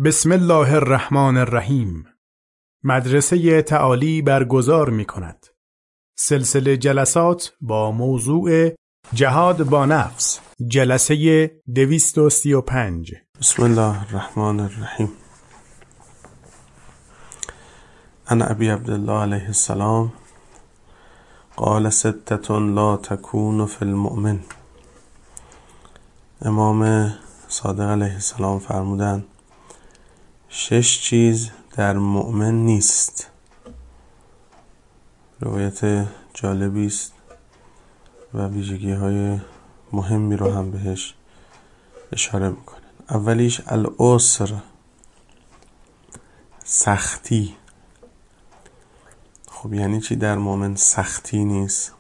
بسم الله الرحمن الرحیم. مدرسه تعالی برگزار می کند سلسله جلسات با موضوع جهاد با نفس، جلسه 235. بسم الله الرحمن الرحیم. عن ابی عبدالله علیه السلام قال ستة لا تكون في المؤمن. امام صادق علیه السلام فرمودند 6 چیز در مؤمن نیست. روایت جالبی است و ویژگی های مهمی رو هم بهش اشاره میکنه. اولیش العسر، سختی. خب یعنی چی در مؤمن سختی نیست،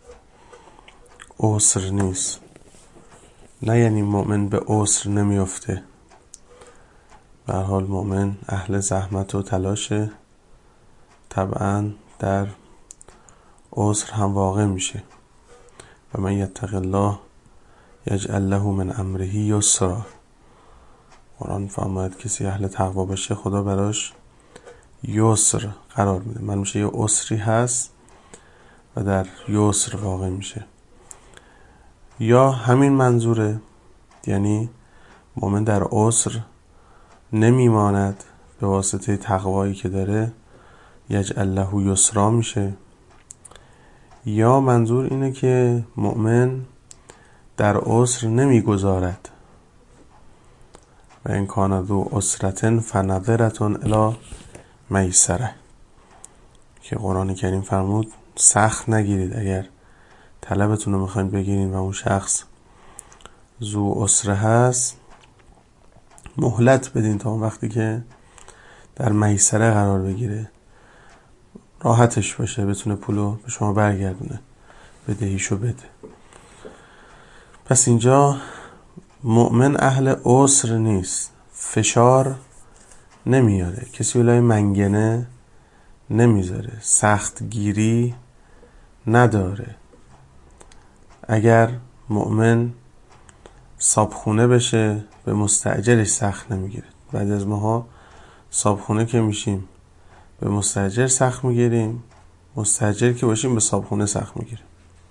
عسر نیست؟ نه یعنی مؤمن به عسر نمیفته. به هر حال مؤمن اهل زحمت و تلاشه، طبعا در عسر هم واقع میشه. و من یتق الله یجعل له من امره یسرا. قرآن فرماید کسی اهل تقوا باشه خدا براش یسر قرار میده. من میشه یه عسری هست و در یسر واقع میشه. یا همین منظوره، یعنی مؤمن در عسر نمیماند، به واسطه تقوایی که داره یجعل له یسرا میشه. یا منظور اینه که مؤمن در عسر نمیگذارد و ان کان ذو عسرة فنظرة الی میسره، که قرآن کریم فرمود سخت نگیرید. اگر طلبتون رو میخواین بگیرین و اون شخص ذو عسره هست، مهلت بدین تا اون وقتی که در میسره قرار بگیره، راحتش باشه، بتونه پولو به شما برگردونه، بدهیشو بده. پس اینجا مؤمن اهل عسر نیست، فشار نمیاره، کسی ولای منگنه نمیذاره، سخت گیری نداره. اگر مؤمن صابخونه بشه به مستاجرش سخت نمیگیره. بعد از ماها صابخونه که میشیم به مستاجر سخت میگیریم، مستاجر که باشیم به صابخونه سخت میگیریم.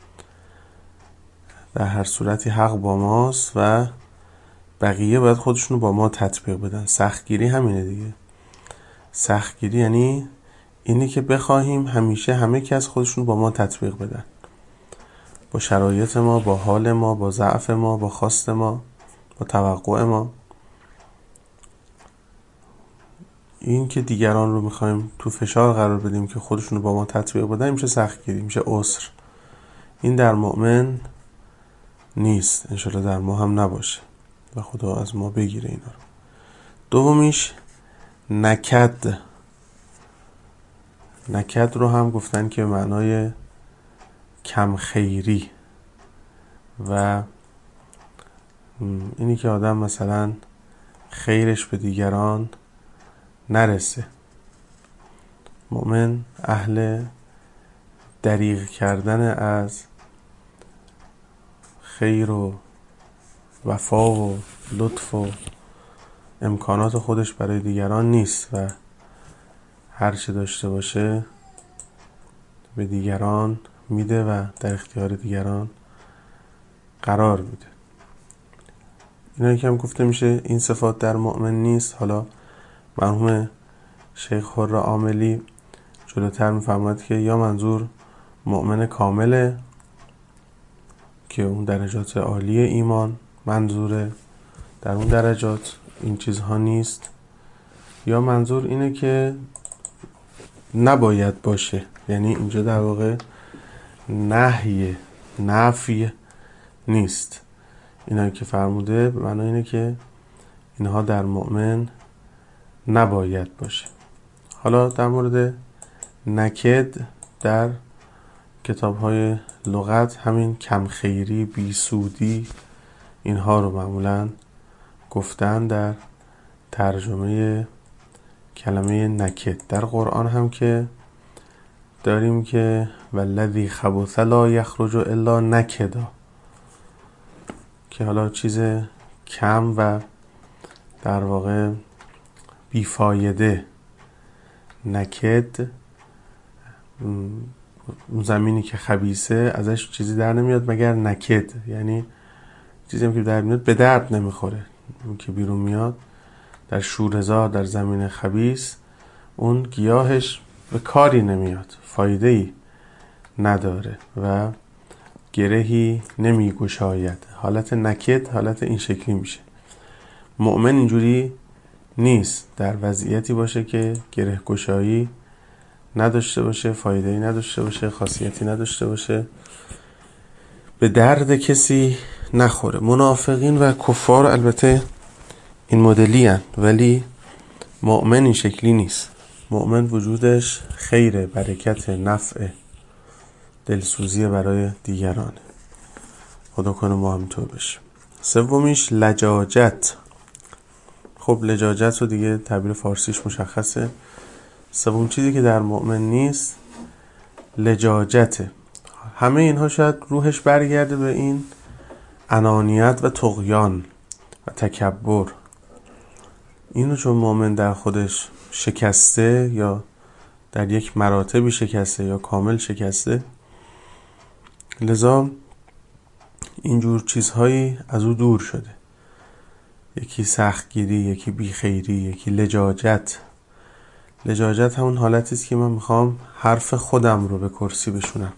در هر صورتی حق با ماست و بقیه باید خودشونو با ما تطبیق بدن. سختگیری همینه دیگه. سختگیری یعنی اینی که بخواهیم همیشه همه کس خودشونو با ما تطبیق بدن، با شرایط ما، با حال ما، با ضعف ما، با خواست ما، با توقع ما. این که دیگران رو میخوایم تو فشار قرار بدیم که خودشونو با ما تطبیق بدن میشه سختگیری، میشه عسر. این در مؤمن نیست، انشالله در ما هم نباشه و خدا از ما بگیره اینا رو. دومیش نکد. نکد رو هم گفتن که معنای کم خیری و اینی که آدم مثلا خیرش به دیگران نرسه. مؤمن اهل دریغ کردن از خیر و وفا و لطف و امکانات خودش برای دیگران نیست و هر چه داشته باشه به دیگران میده و در اختیار دیگران قرار میده. اینا که هم گفته میشه این صفات در مؤمن نیست. حالا مرحوم شیخ حر عاملی جلوتر میفرماید که یا منظور مؤمن کامله که اون درجات عالی ایمان منظوره، در اون درجات این چیزها نیست، یا منظور اینه که نباید باشه. یعنی اینجا در واقع نفی نیست. اینا که فرموده معنی اینه که اینها در مؤمن نباید باشه. حالا در مورد نکد در کتاب‌های لغت همین کمخیری، بیسودی، اینها رو معمولاً گفتن در ترجمه کلمه نکد. در قرآن هم که داریم که والذی خبث لا یخرج الا نکدا، که حالا چیز کم و در واقع بیفایده، نکد، اون زمینی که خبیثه ازش چیزی در نمیاد مگر نکد، یعنی چیزی هم که در میاد به درد نمیخوره. اون که بیرون میاد در شوره‌زار، در زمین خبیث، اون گیاهش به کاری نمیاد، فایده‌ای نداره و گرهی نمیگشاید. حالت نکد حالت این شکلی میشه. مؤمن اینجوری نیست، در وضعیتی باشه که گره گشایی نداشته باشه، فایده‌ای نداشته باشه، خاصیتی نداشته باشه، به درد کسی نخوره. منافقین و کفار البته این مدلی هن، ولی مؤمن این شکلی نیست. مؤمن وجودش خیر، برکت، نفع، دلسوزی برای دیگران. خدا کنه ما همینطور بشیم. سومیش لجاجت. خب لجاجت رو دیگه تعبیر فارسیش مشخصه. سوم چیزی که در مؤمن نیست لجاجته. همه اینها شاید روحش برگرده به این انانیت و طغیان و تکبر. اینو چون مؤمن در خودش شکسته یا در یک مراتبی شکسته یا کامل شکسته، لذا اینجور چیزهایی از او دور شده. یکی سختگیری، یکی بیخیری، یکی لجاجت. لجاجت همون حالتی است که من میخوام حرف خودم رو به کرسی بشونم،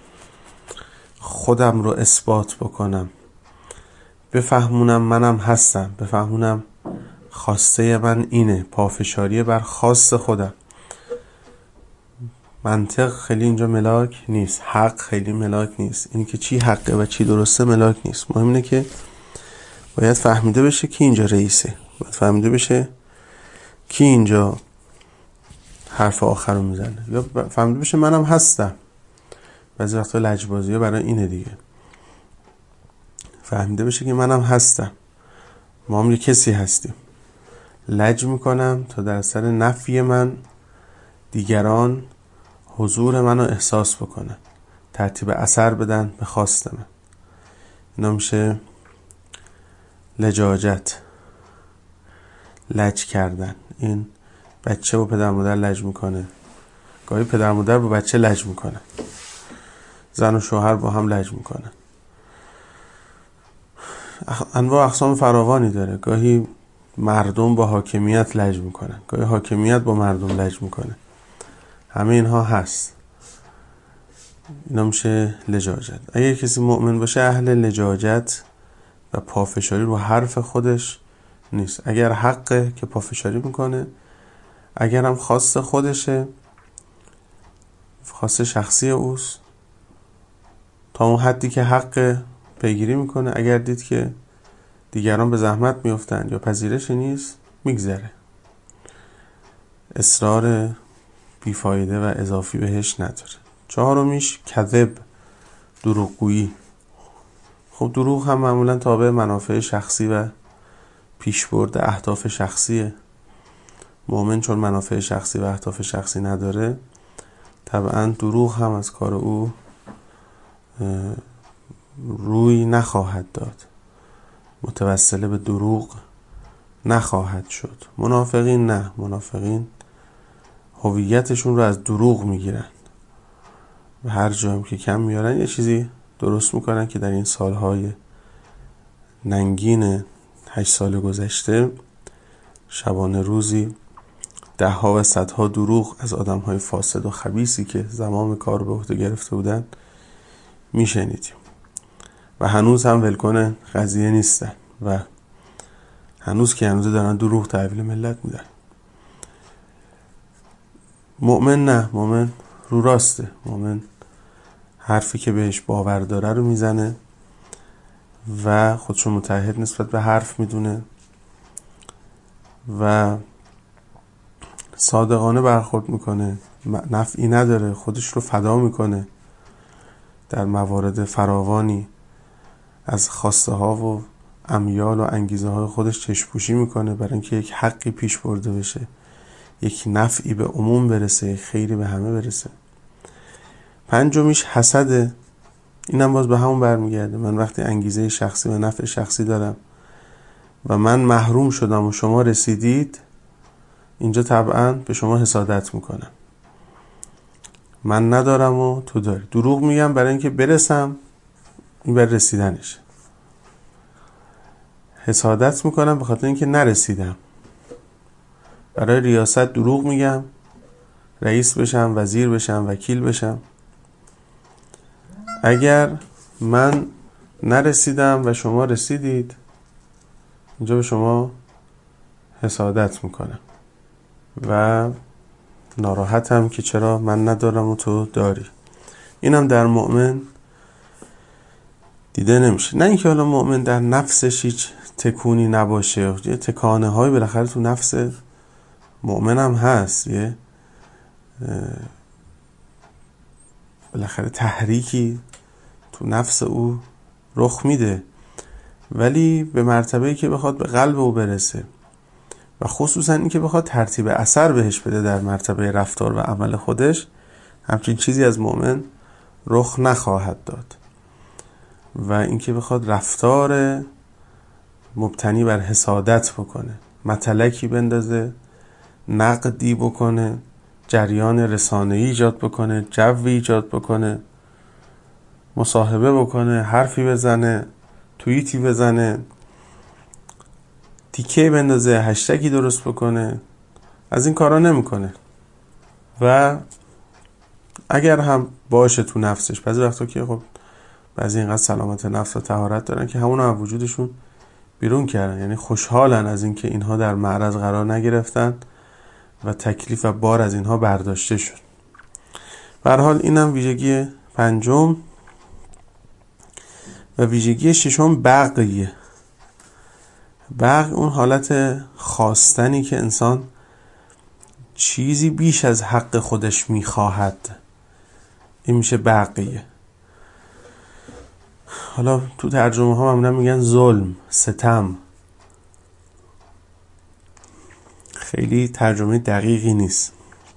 خودم رو اثبات بکنم، بفهمونم منم هستم، بفهمونم خواسته من اینه، پافشاری بر خواست خودم. منطق خیلی اینجا ملاک نیست، حق خیلی ملاک نیست، اینی که چی حقه و چی درسته ملاک نیست. مهم اینه که باید فهمیده بشه کی اینجا رئیسه، باید فهمیده بشه کی اینجا حرف آخر رو میزنه، یا فهمیده بشه منم هستم. بعضی وقتا لجبازی ها برای اینه دیگه، فهمیده بشه که منم هستم، ما هم یه کسی هستیم. لج میکنم تا در اثر نفی من دیگران حضور منو احساس بکنن، ترتیب اثر بدن به خواست من. اینا میشه لجاجت، لج کردن. این بچه با پدر مادر لج میکنه، گاهی پدر مادر با بچه لج میکنه، زن و شوهر با هم لج میکنه. انواع اقسام فراوانی داره. گاهی مردم با حاکمیت لج میکنن، گاهی حاکمیت با مردم لج میکنه. همه اینها هست. اینا میشه لجاجت. اگر کسی مؤمن باشه اهل لجاجت و پافشاری رو حرف خودش نیست. اگر حقه که پافشاری میکنه، اگر هم خواست خودشه، خواست شخصی اوست، تا اون حدی که حق پیگیری میکنه. اگر دید که دیگران به زحمت میفتن یا پذیرش نیست، میگذره. اصرار بیفایده و اضافی بهش نداره. چهارمیش کذب، دروغگویی. خب دروغ هم معمولا تابع منافع شخصی و پیشبرد اهداف شخصیه. مؤمن چون منافع شخصی و اهداف شخصی نداره، طبعا دروغ هم از کار او روی نخواهد داد، متوسل به دروغ نخواهد شد. منافقین نه، منافقین هویتشون رو از دروغ میگیرن و هر جایم که کم میارن یه چیزی درست میکنن که در این سالهای ننگین 8 سال گذشته شبانه روزی 10 ها و 100 ها دروغ از آدم های فاسد و خبیثی که زمام کار به عهده گرفته بودن میشنیدیم و هنوز هم ولکن قضیه نیستن و هنوز که هنوز دارن دروغ تحویل ملت میدن. مؤمن نه، مؤمن رو راسته. مؤمن حرفی که بهش باور داره رو میزنه و خودشو متعهد نسبت به حرف میدونه و صادقانه برخورد میکنه، نفعی نداره، خودش رو فدا میکنه. در موارد فراوانی از خواسته ها و امیال و انگیزه های خودش چشم‌پوشی میکنه برای اینکه یک حقی پیش برده بشه، یک نفعی به عموم برسه، یک خیری به همه برسه. پنجمیش حسده. اینم باز به همون برمیگرده. من وقتی انگیزه شخصی و نفع شخصی دارم و من محروم شدم و شما رسیدید، اینجا طبعا به شما حسادت میکنن. من ندارم و تو داری. دروغ میگم برای اینکه برسم، این بر رسیدنش. حسادت میکنم به خاطر اینکه نرسیدم. برای ریاست دروغ میگم، رئیس بشم، وزیر بشم، وکیل بشم. اگر من نرسیدم و شما رسیدید، اینجا به شما حسادت میکنم و ناراحتم که چرا من ندارم و تو داری. اینم در مؤمن دیده نمیشه. نه اینکه حالا مؤمن در نفسش هیچ تکونی نباشه، یه تکانه های بالاخره تو نفس مؤمن هم هست، یه بالاخره تحریکی تو نفس او رخ میده، ولی به مرتبه‌ای که بخواد به قلب او برسه و خصوصا این که بخواد ترتیب اثر بهش بده در مرتبه رفتار و عمل خودش، همچین چیزی از مؤمن رخ نخواهد داد. و اینکه بخواد رفتار مبتنی بر حسادت بکنه، متلکی بندازه، نقدی بکنه، جریان رسانه‌ای ایجاد بکنه، جوی ایجاد بکنه، مصاحبه بکنه، حرفی بزنه، توییتی بزنه، تیکه بندازه، هشتگی درست بکنه، از این کارا نمیکنه. و اگر هم باشه تو نفسش، بعضی وقتا که خب بعضی اینقدر سلامت نفس و طهارت دارن که همون هم وجودشون بیرون کردن، یعنی خوشحالن از اینکه اینها در معرض قرار نگرفتن و تکلیف و بار از اینها برداشته شد. به هر حال اینم ویژگی پنجم. و ویژگی ششم بغیه. بغی اون حالت خواستنی که انسان چیزی بیش از حق خودش میخواهد، این میشه بغیه. حالا تو ترجمه ها معمولا میگن ظلم، ستم. خیلی ترجمه دقیقی نیست.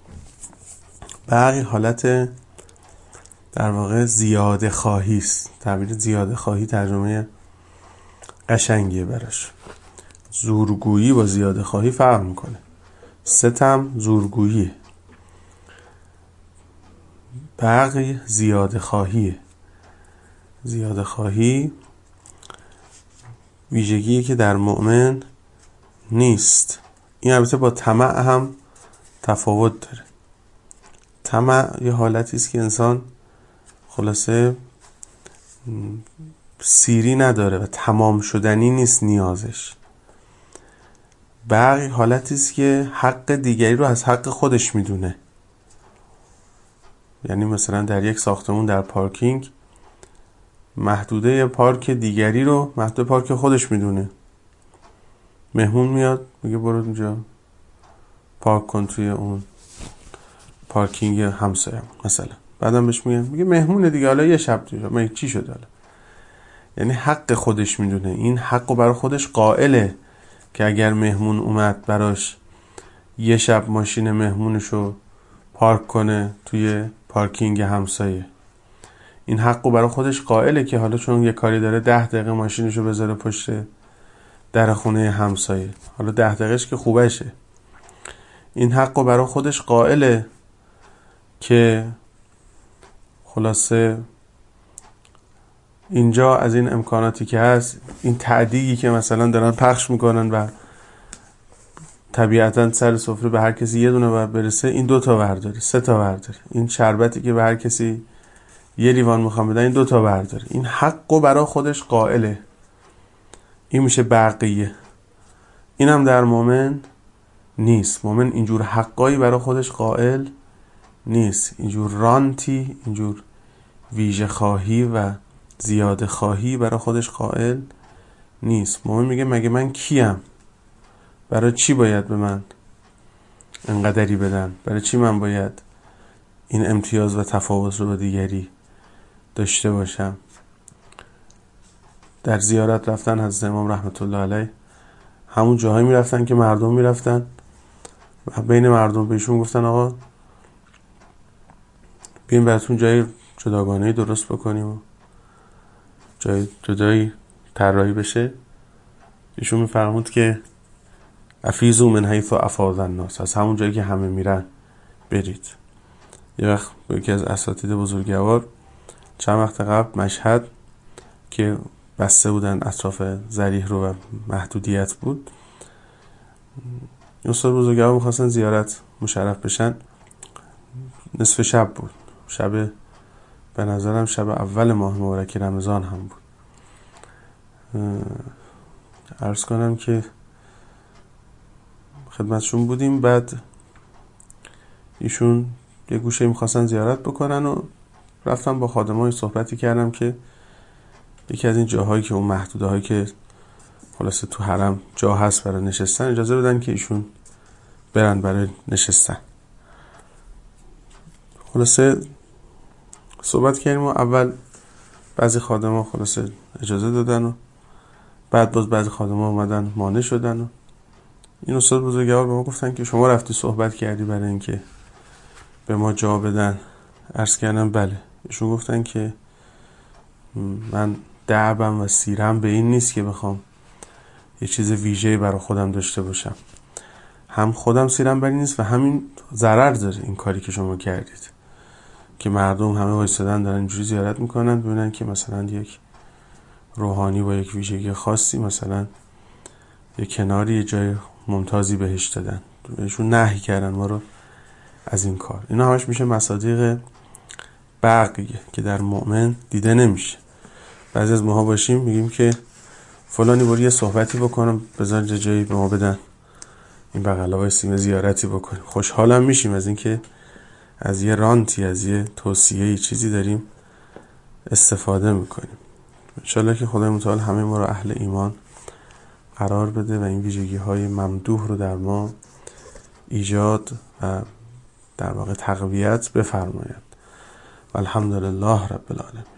بغی حالت در واقع زیاده خواهی است. تعبیر زیاده خواهی ترجمه قشنگیه براش. زورگویی با زیاده خواهی فرق میکنه. ستم زورگویی، بغی زیاده خواهیه. زیاده خواهی ویژگیه که در مؤمن نیست. این البته با طمع هم تفاوت داره. طمع یه حالتی است که انسان خلاصه سیری نداره و تمام شدنی نیست نیازش. بغی حالتی است که حق دیگری رو از حق خودش میدونه. یعنی مثلا در یک ساختمون در پارکینگ محدوده پارک دیگری رو محدوده پارک خودش میدونه. مهمون میاد میگه برو اونجا پارک کن توی اون پارکینگ همسایه مثلا. بعدم بهش میگه مهمونه دیگه، حالا یه شب دیگه چی شد حالا. یعنی حق خودش میدونه، این حقو برای خودش قائله که اگر مهمون اومد براش یه شب ماشین مهمونشو پارک کنه توی پارکینگ همسایه. این حقو برای خودش قائله که حالا چون یه کاری داره 10 دقیقه ماشینشو بذاره پشت در خونه همسایه، حالا 10 دقیقهش که خوبشه. این حقو برای خودش قائله که خلاصه اینجا از این امکاناتی که هست، این تعدیگی که مثلا دارن پخش میکنن و طبیعتا سر سفره به هر کسی یه دونه باید برسه، این 2 تا برداره، 3 تا برداره. این شربتی که به هر کسی یه لیوان میخوام بدن، این 2 تا برداره. این حقو برای خودش قائله. این میشه بقیه. اینم در مؤمن نیست. مؤمن اینجور حقایی برای خودش قائل نیست. اینجور رانتی، اینجور ویژه خواهی و زیاده خواهی برای خودش قائل نیست. مؤمن میگه مگه من کیم؟ برای چی باید به من انقدری بدن؟ برای چی من باید این امتیاز و تفاوت رو با دیگری داشته باشم؟ در زیارت رفتن حضرت امام رحمت الله علیه همون جاهایی میرفتن که مردم میرفتن و بین مردم بهشون گفتن آقا بیاین براتون جای جداگانه‌ای درست بکنیم و جای جدایی طراحی بشه. ایشون میفرمود که افیزوا من حیث افاض الناس، از همون جایی که همه میرن برید. یه وقت یکی از اساتید بزرگوار چند وقت قبل مشهد که بسته بودن اطراف ذریح رو و محدودیت بود، استاد بزرگوار میخواستن زیارت مشرف بشن، نصف شب بود، شب به نظرم شب اول ماه مبارک رمضان هم بود. عرض کنم که خدمتشون بودیم، بعد ایشون یه گوشه میخواستن زیارت بکنن و رفتم با خادمای صحبتی کردم که یکی از این جاهایی که اون محدوده هایی که خلاصه تو حرم جا هست برای نشستن اجازه بدن که ایشون برن برای نشستن. خلاصه صحبت کردیم و اول بعضی خادما خلاصه اجازه دادن و بعد باز بعضی خادما اومدن مانع شدن و این استاد بزرگوار به ما گفتن که شما رفتی صحبت کردی برای اینکه به ما جا بدن؟ عرض کردم بله. ایشون گفتن که من دعبم و سیرم به این نیست که بخوام یه چیز ویژه‌ای برای خودم داشته باشم، هم خودم سیرم بر این نیست و همین ضرر داره این کاری که شما کردید که مردم همه وایسادن دارن اینجوری زیارت میکنن ببینن که مثلا یک روحانی با یک ویژگی خاصی مثلا یه کناری یه جای ممتازی بهش دادن. ایشون نهی کردن ما رو از این کار. اینا همش میشه مصادیق بغیه که در مؤمن دیده نمیشه. بعضی از ماها باشیم میگیم که فلانی برو یه صحبتی بکنم بذار جایی به ما بدن این بغلا وایسیم زیارتی بکنیم، خوشحالم میشیم از اینکه از یه رانتی از یه توصیه چیزی داریم استفاده میکنیم. انشالله که خدای متعال همه ما رو اهل ایمان قرار بده و این ویژگی های ممدوح رو در ما ایجاد و در واقع تقویت بفرماید. الحمدلله رب العالمین.